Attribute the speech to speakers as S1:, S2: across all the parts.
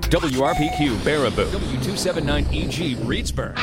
S1: WRPQ Baraboo, W279EG Reedsburg.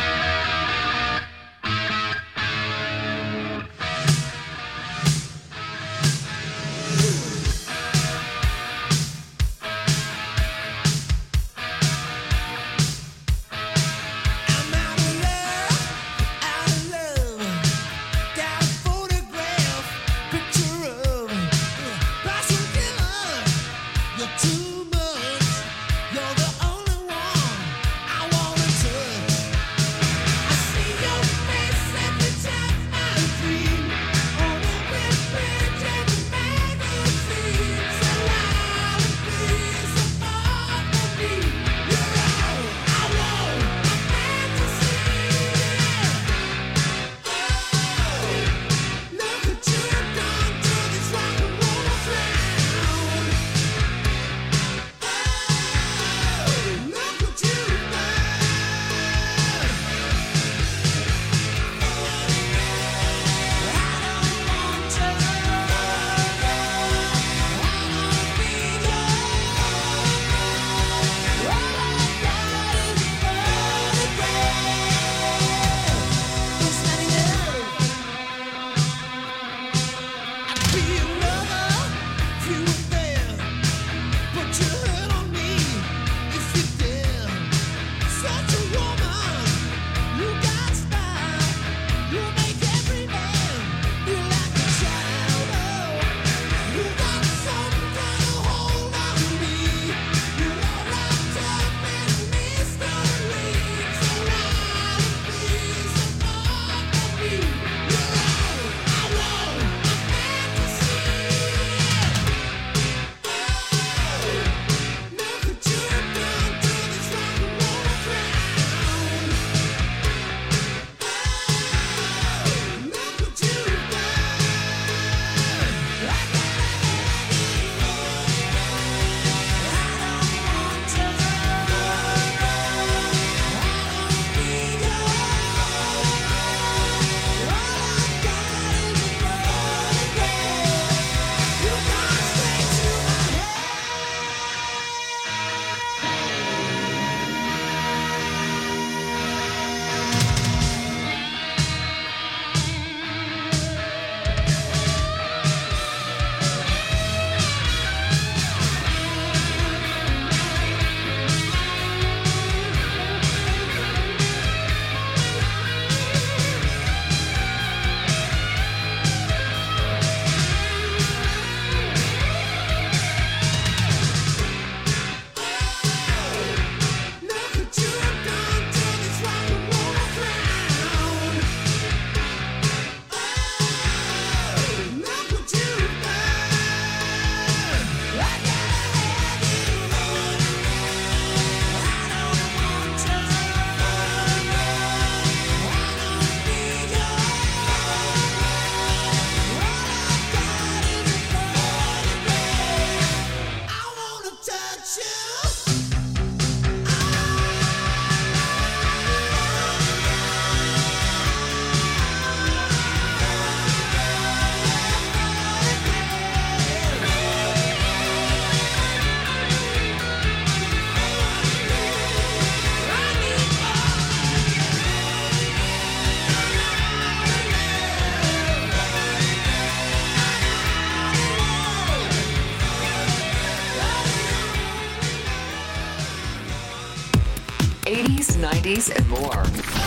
S2: '80s, '90s, and more.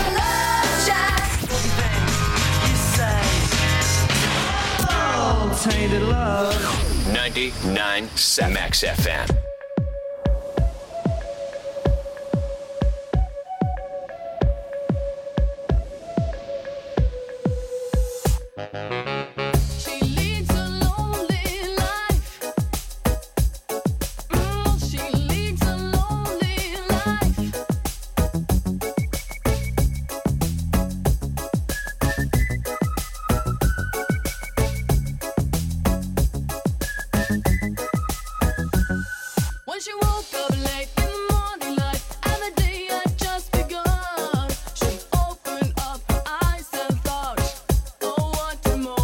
S2: Love Shack.
S3: Oh, tainted love.
S1: 99 Max FM.
S4: She opened up her eyes and thought, oh, what more?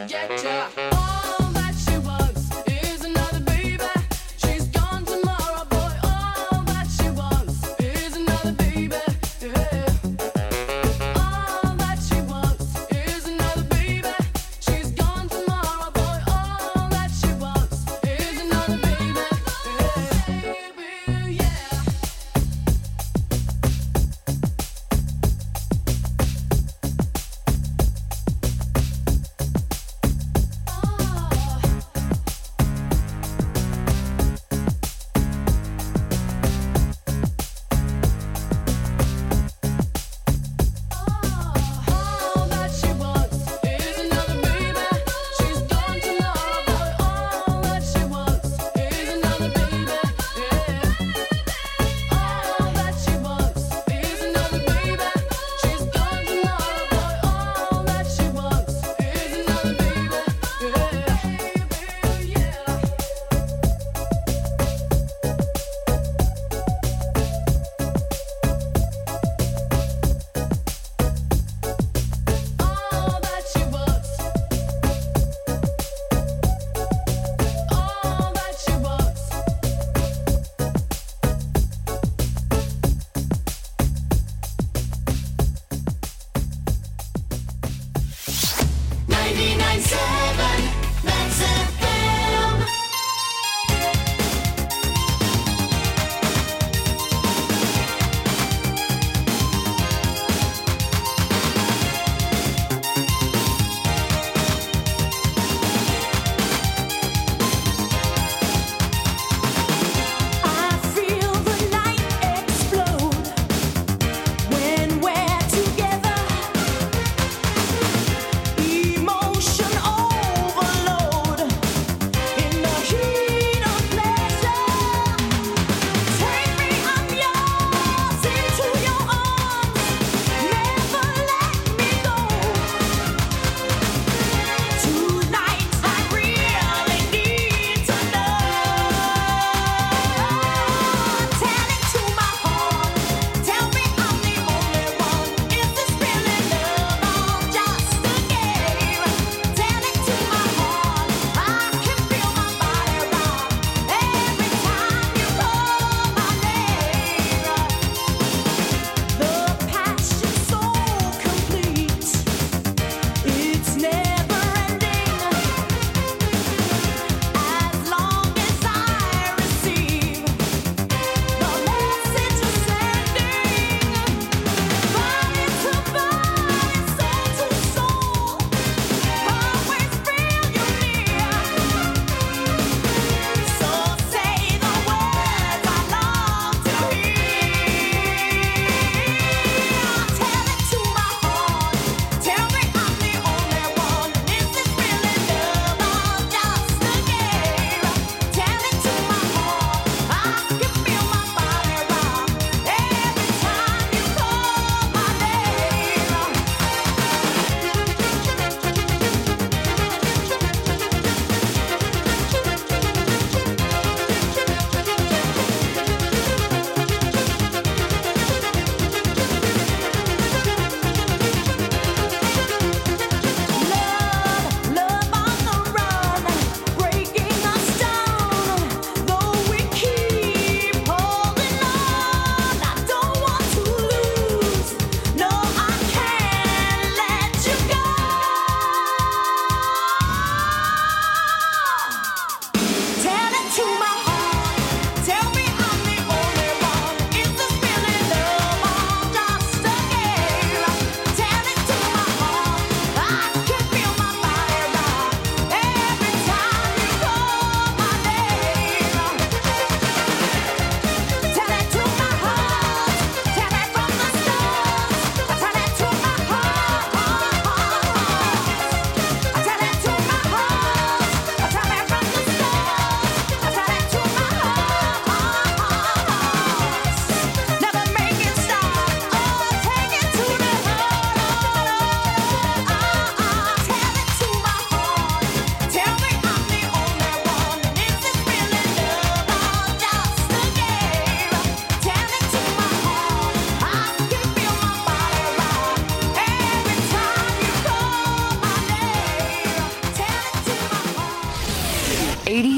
S3: Emotion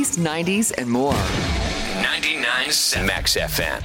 S2: 80s, 90s, and more.
S1: 99.7 Max FM.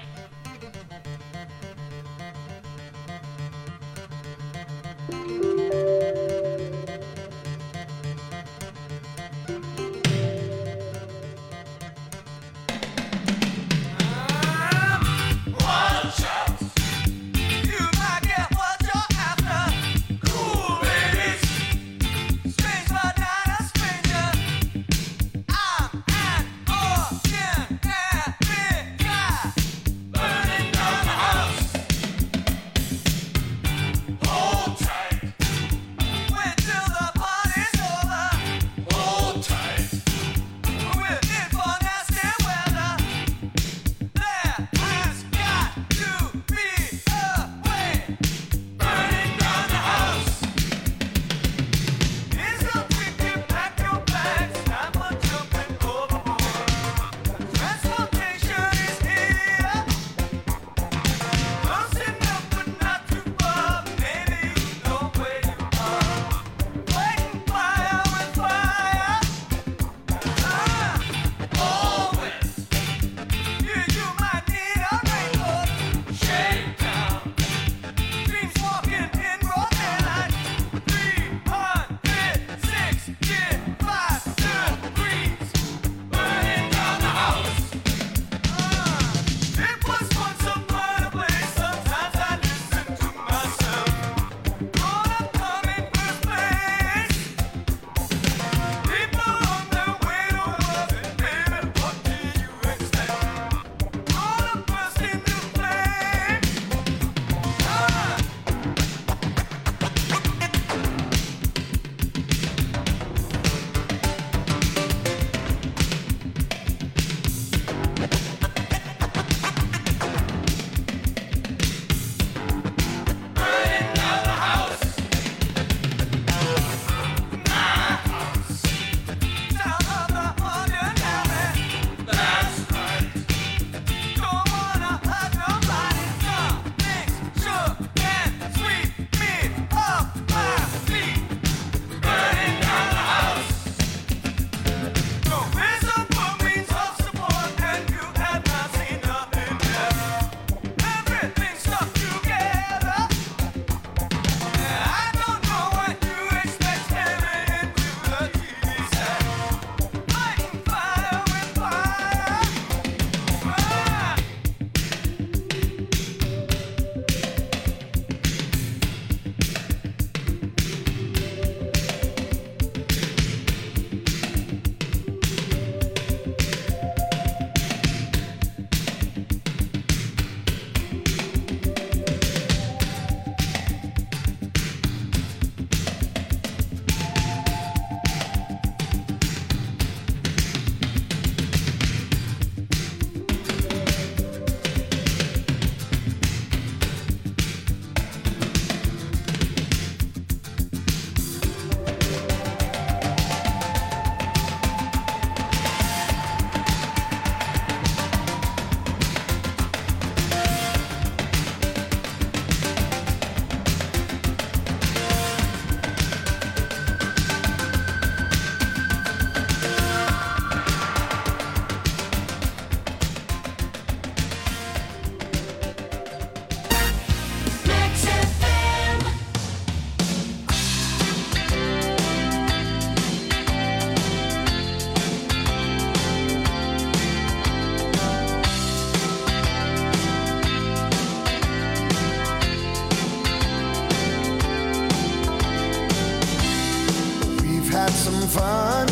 S3: fun.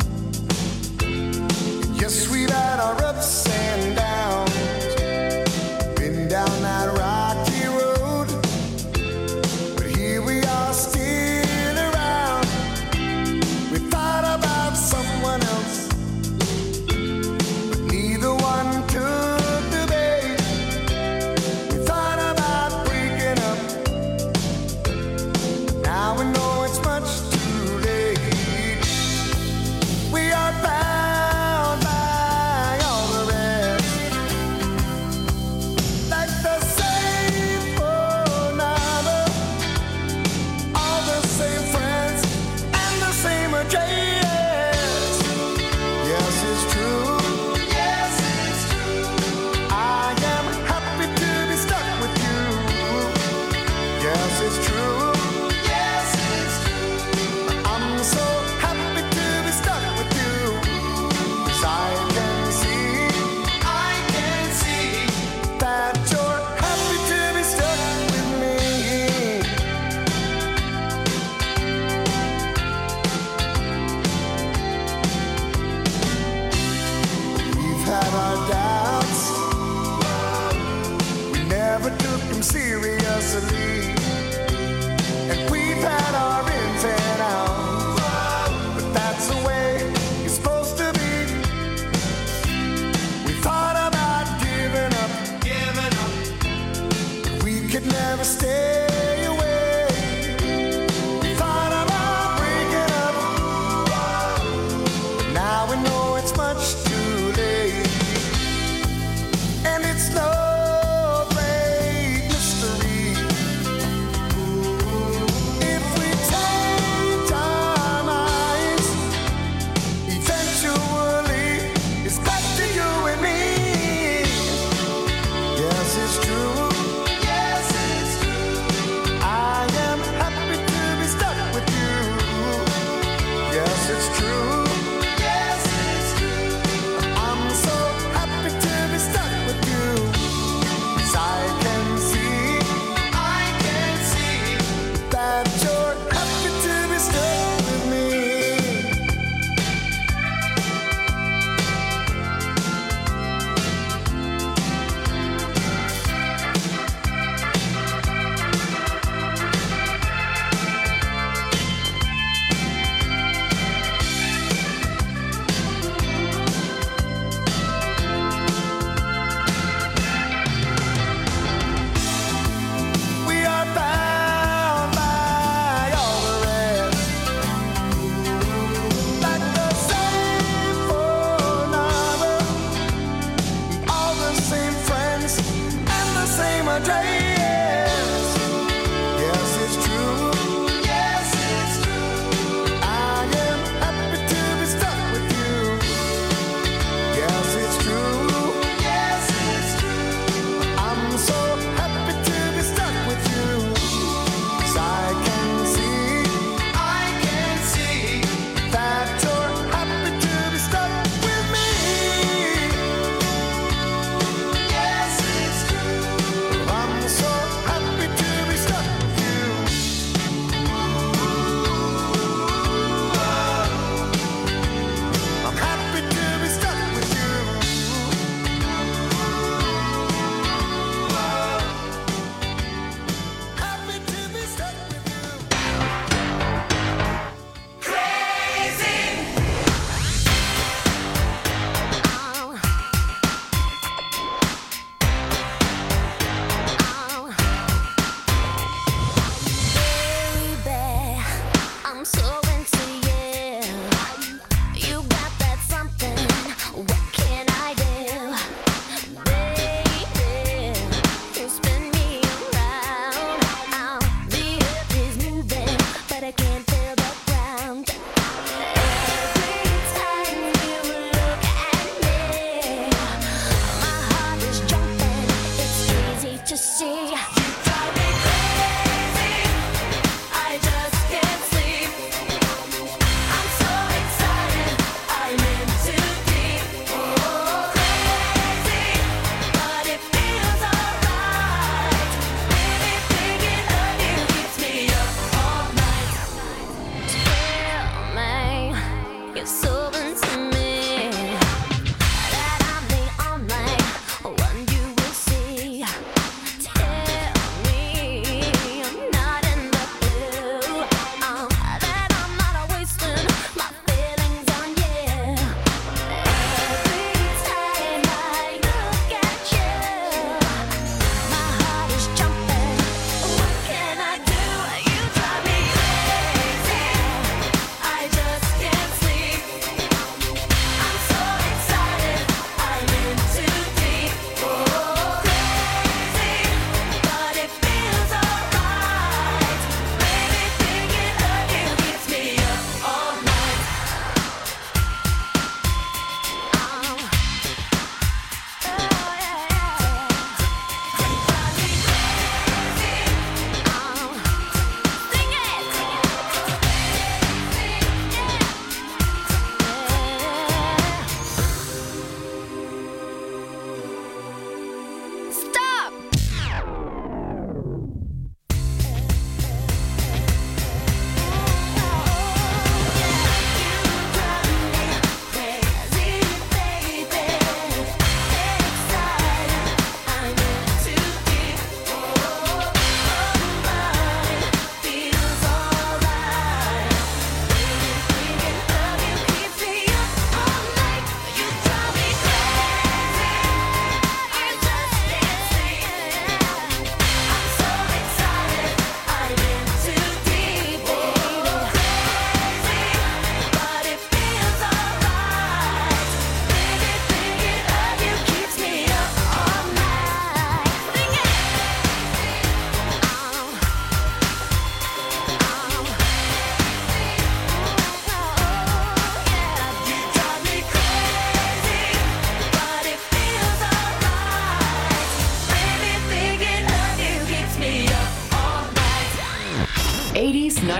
S3: Yes, we've had our ups and downs, been down that rocky road, but here we are still around. We thought about someone else, but neither one took the bait. We thought about breaking up, now we know it's much too late.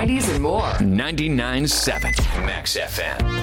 S2: 90s and more.
S1: 99.7 Max FM.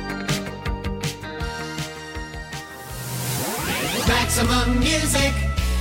S4: Maximum Music,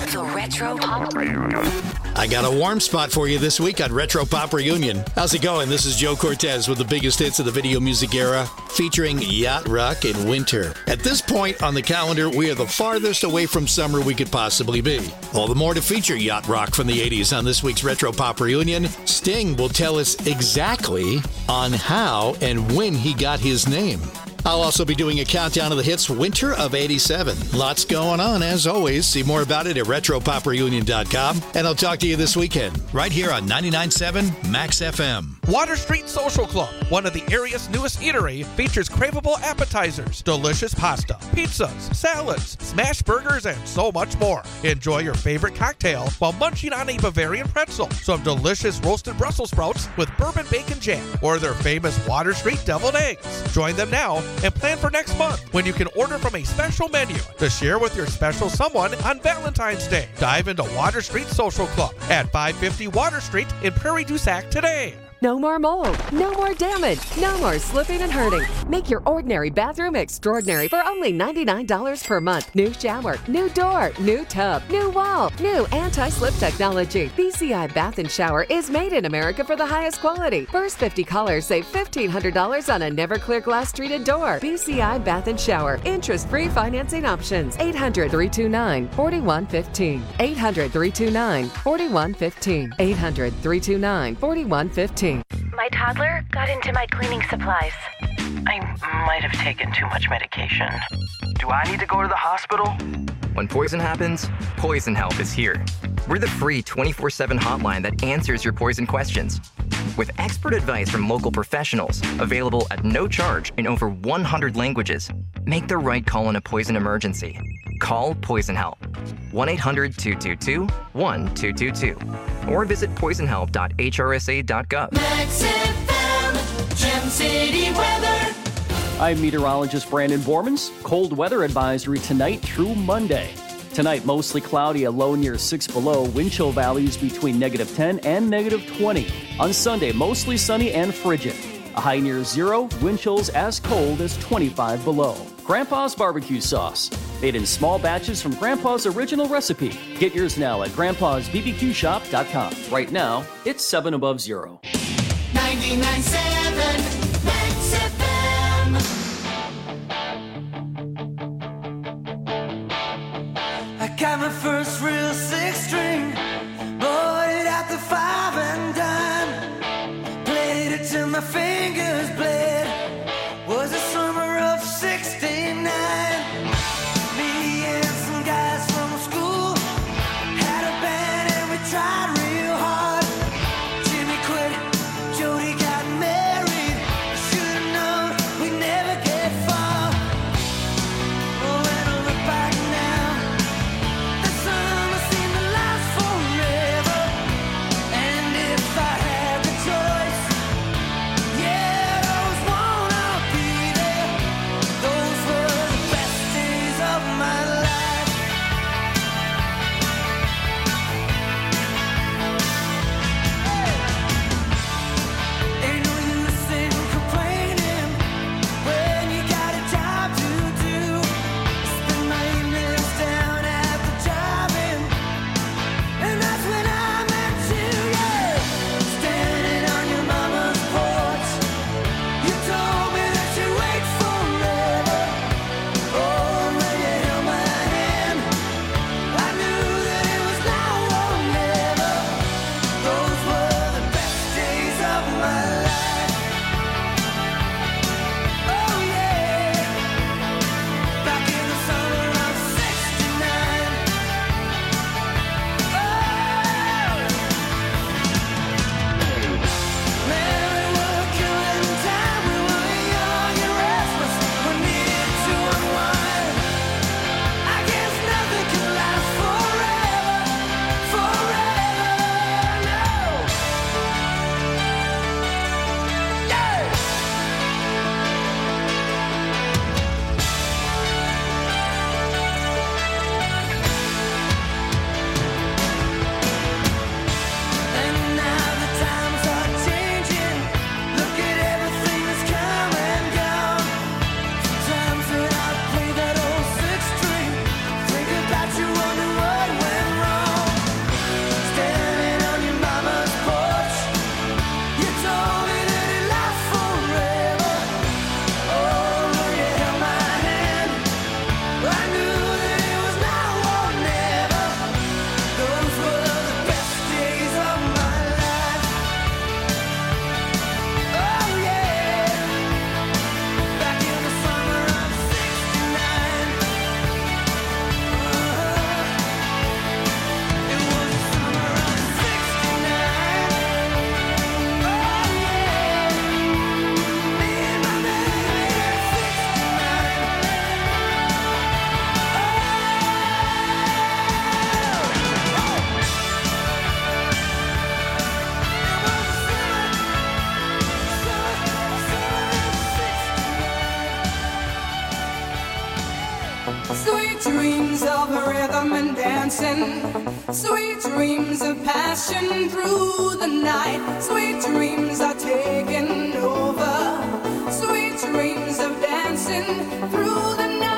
S2: The Retro Pop Reunion.
S4: I got a warm spot for you this week on Retro Pop Reunion. How's it going? This is Joe Cortez with the biggest hits of the video music era, featuring Yacht Rock in winter. At this point on the calendar, we are the farthest away from summer we could possibly be. All the more to feature Yacht Rock from the 80s on this week's Retro Pop Reunion. Sting will tell us exactly on how and when he got his name. I'll also be doing a countdown of the hits winter of 87. Lots going on, as always. See more about it at RetroPopReunion.com. And I'll talk to you this weekend, right here on 99.7 Max FM.
S5: Water Street Social Club, one of the area's newest eatery, features craveable appetizers, delicious pasta, pizzas, salads, smash burgers, and so much more. Enjoy your favorite cocktail while munching on a Bavarian pretzel, some delicious roasted Brussels sprouts with bourbon bacon jam, or their famous Water Street deviled eggs. Join them now and plan for next month when you can order from a special menu to share with your special someone on Valentine's Day. Dive into Water Street Social Club at 550 Water Street in Prairie du Sac today.
S6: No more mold, no more damage, no more slipping and hurting. Make your ordinary bathroom extraordinary for only $99 per month. New shower, new door, new tub, new wall, new anti-slip technology. BCI Bath and Shower is made in America for the highest quality. First 50 callers save $1,500 on a Never-Clear glass treated door. BCI Bath and Shower. Interest-free financing options. 800-329-4115. 800-329-4115. 800-329-4115.
S7: My toddler got into my cleaning supplies. I might have taken too much medication.
S8: Do I need to go to the hospital? When poison happens, Poison Help is here. We're the free 24/7 hotline that answers your poison questions. With expert advice from local professionals, available at no charge in over 100 languages, make the right call in a poison emergency. Call Poison Help. 1-800-222-1222. Or visit poisonhelp.hrsa.gov.
S2: Max FM, Gem City weather.
S9: I'm meteorologist Brandon Bormans. Cold weather advisory tonight through Monday. Tonight, mostly cloudy, a low near 6 below, wind chill values between -10 and -20. On Sunday, mostly sunny and frigid. A high near 0, wind chills as cold as 25 below. Grandpa's barbecue sauce, made in small batches from Grandpa's original recipe. Get yours now at grandpa'sbbqshop.com. Right now, it's 7 above 0.
S2: 99.7 Max FM.
S3: I got my first real 6-string, bought it at the 5 and dime, played it till my fingers bled. Was the summer of '69. Me and some guys from school had a band and we tried real hard. Jimmy quit, Jody got married. Should've known we'd never get far. Oh, when I look back now, the summer seemed to last forever. And if I had the choice, yeah, those
S2: rhythm and dancing. Sweet dreams of passion through the night. Sweet dreams are taking over. Sweet dreams of dancing through the night.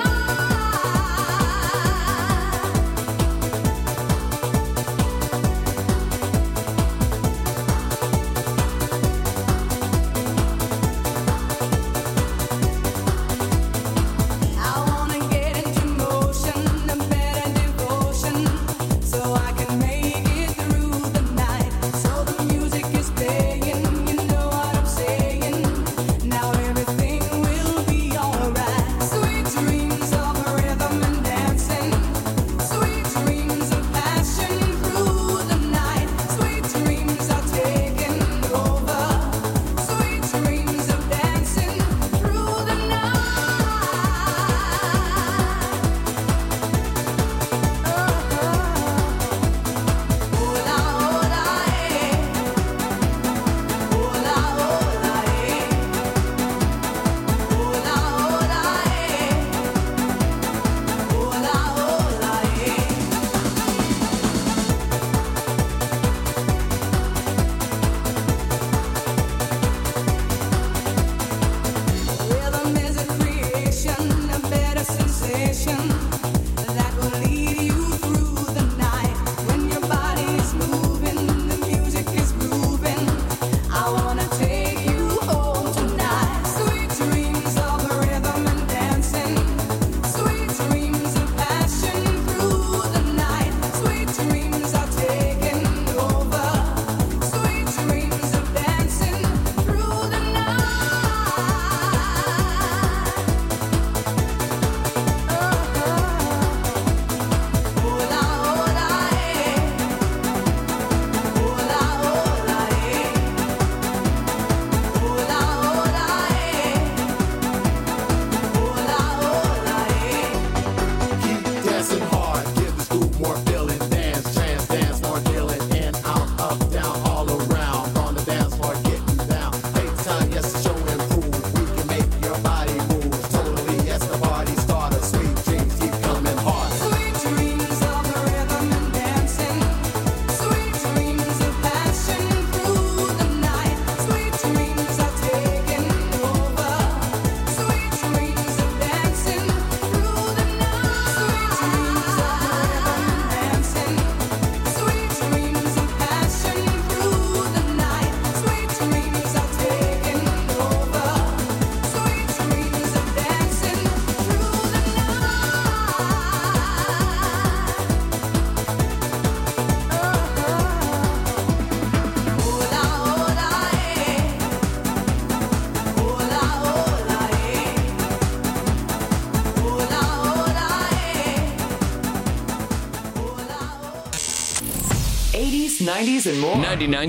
S1: '80s, '90s, and more.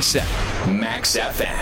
S1: 99.7 Max FM.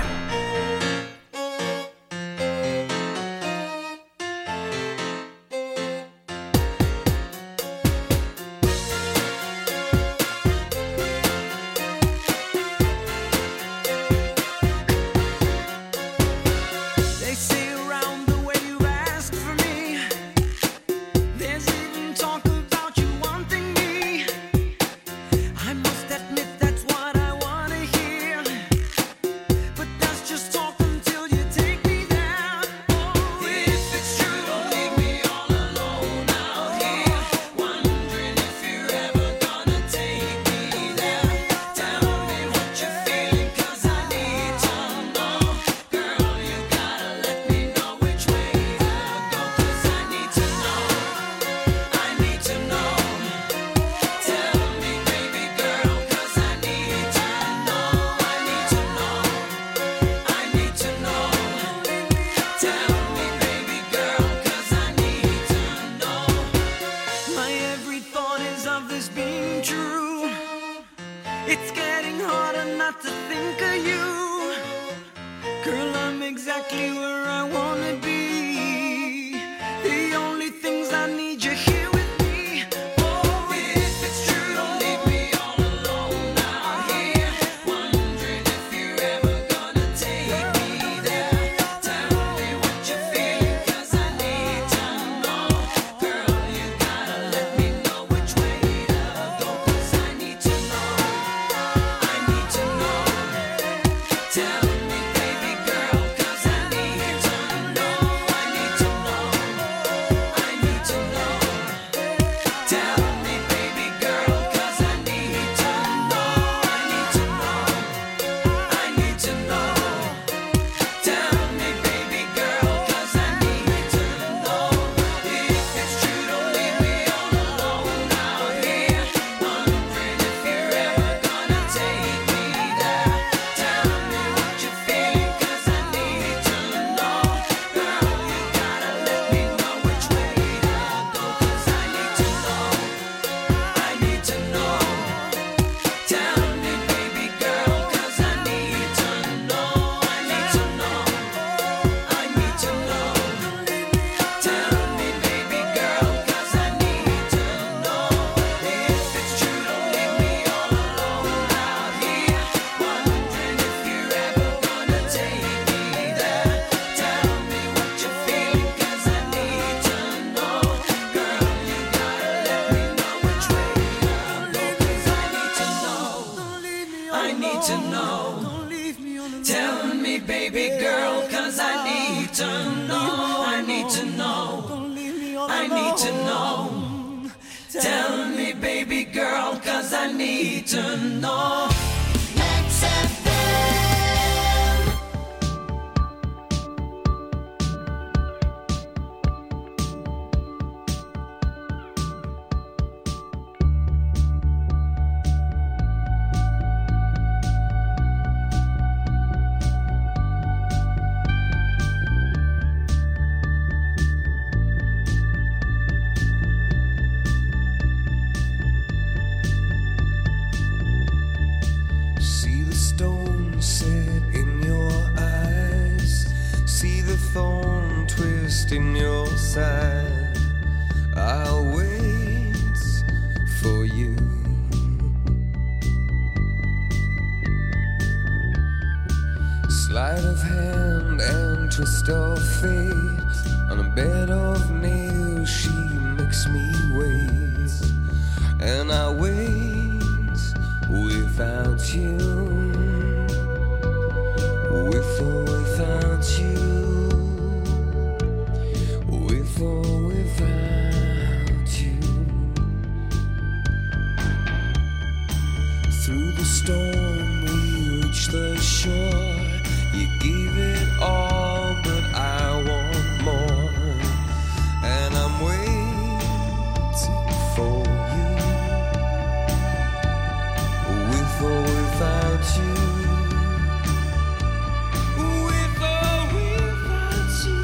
S2: need to know. Tell me, baby girl, 'cause I need to know. I need to know. I need to know. Tell me, baby girl, 'cause I need to know. Max FM.
S3: See the stone set in your eyes. See the thorn twist in your side. I'll wait for you. Sleight of hand and twist of fate. On a bed of nails she makes me wait. And I wait without you. With or without you. With or without you. Through the storm we reach the shore. You gave it all, but I want more. And I'm waiting for you. With or without you. With or without you.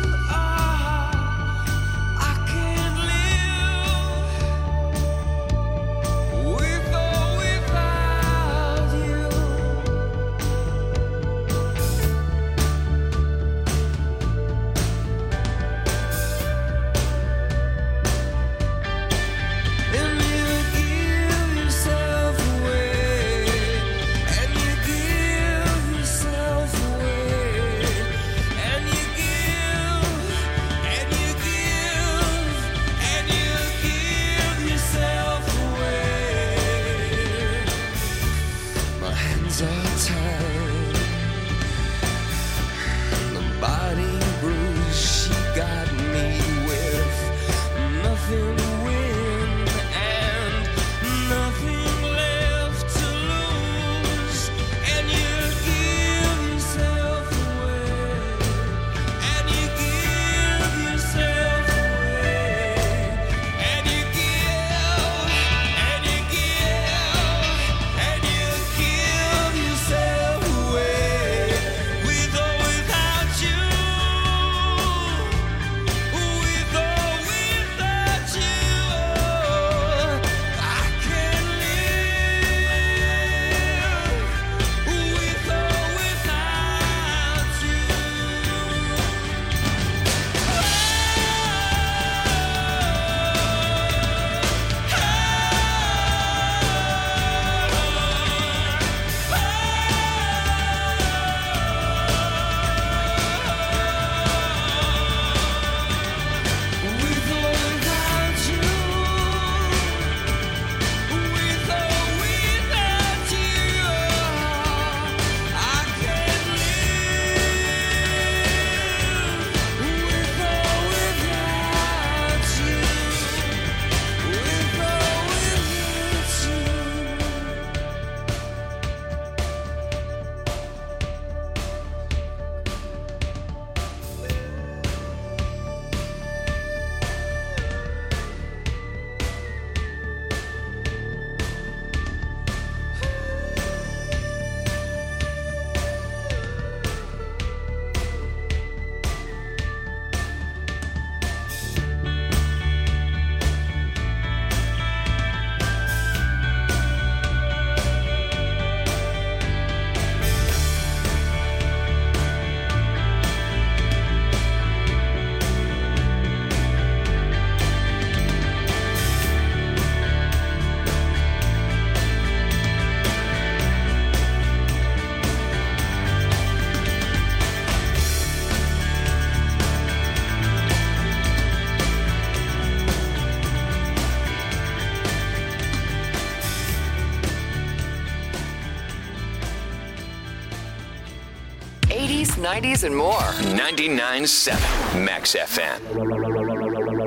S3: I can't live. With or without you. And you give yourself away. And you give yourself away. And you give. And you give. And you give yourself away. My hands are tied. The body bruise she got me with. Nothing to win and nothing left to lose. And you give yourself away. And you give yourself away. And you give. And you give. And you give yourself away.
S1: 80s, 90s, and more. 99.7 Max FM.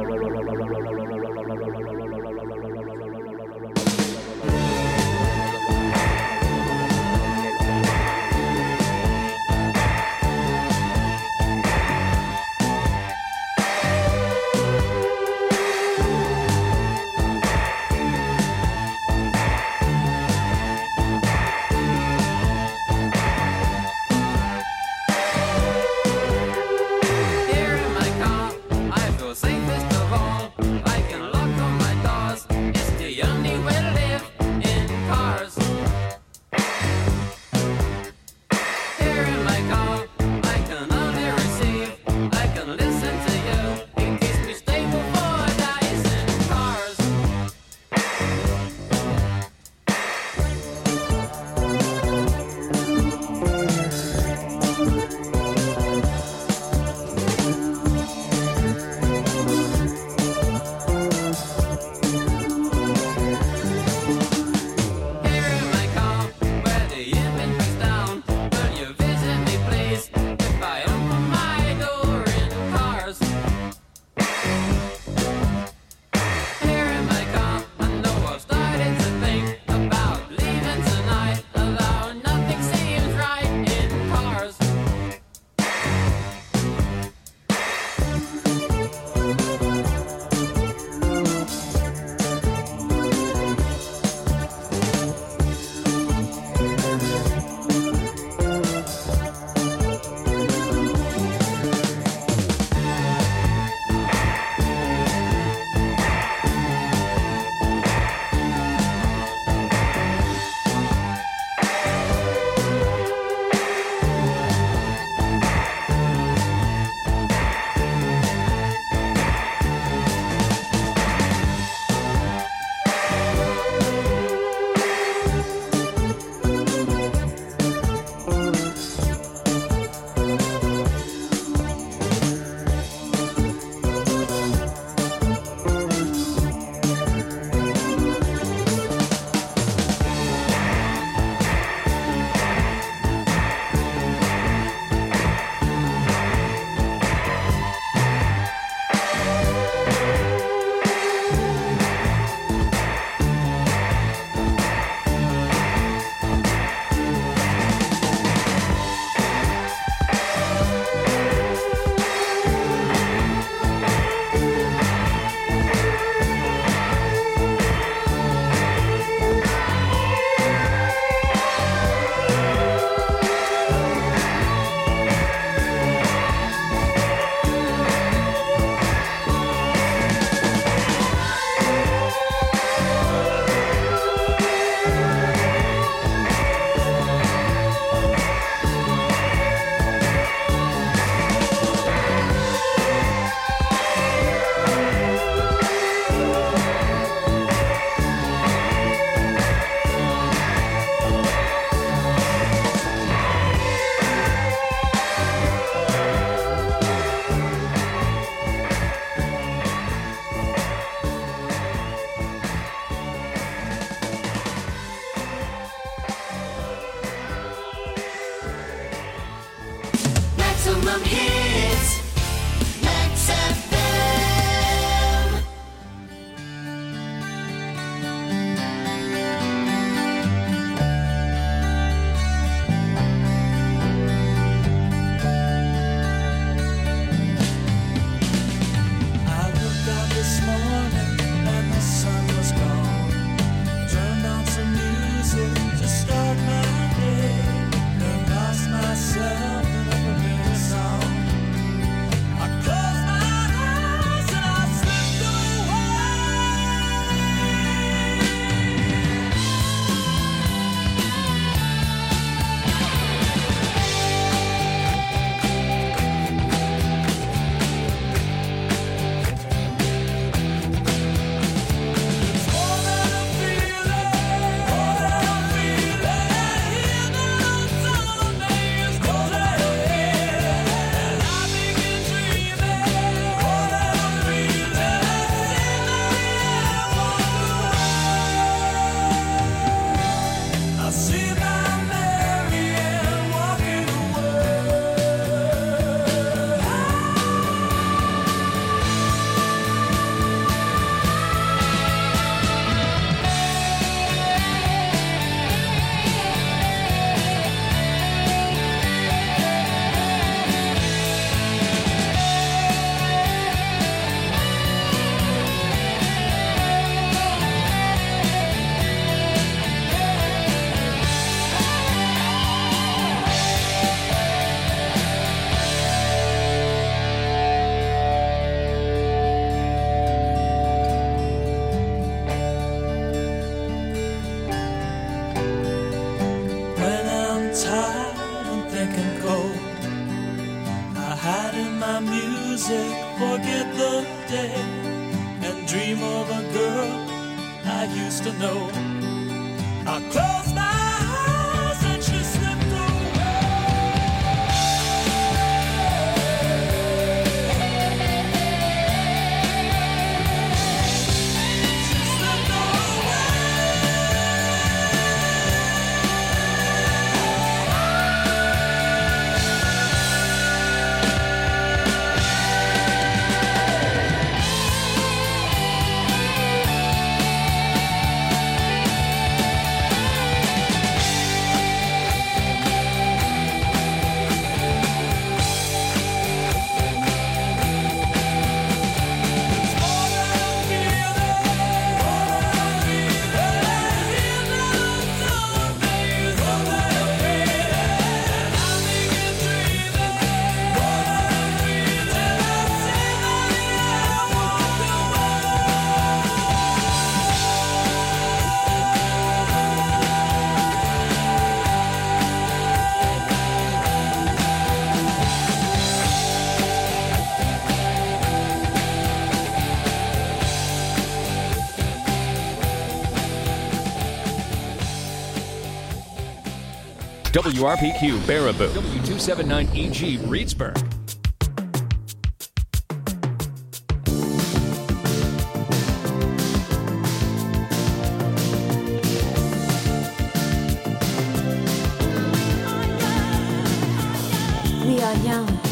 S2: Maximum hits. Max FM.
S10: I looked out this morning and the sun was gone. Turned on some music to start my day. Then lost myself in a familiar song. hide in my music, forget the day, and dream of a girl I used to know. I close my eyes and she slipped away. She slipped
S11: WRPQ Baraboo, W279EG Reedsburg.
S12: We are young.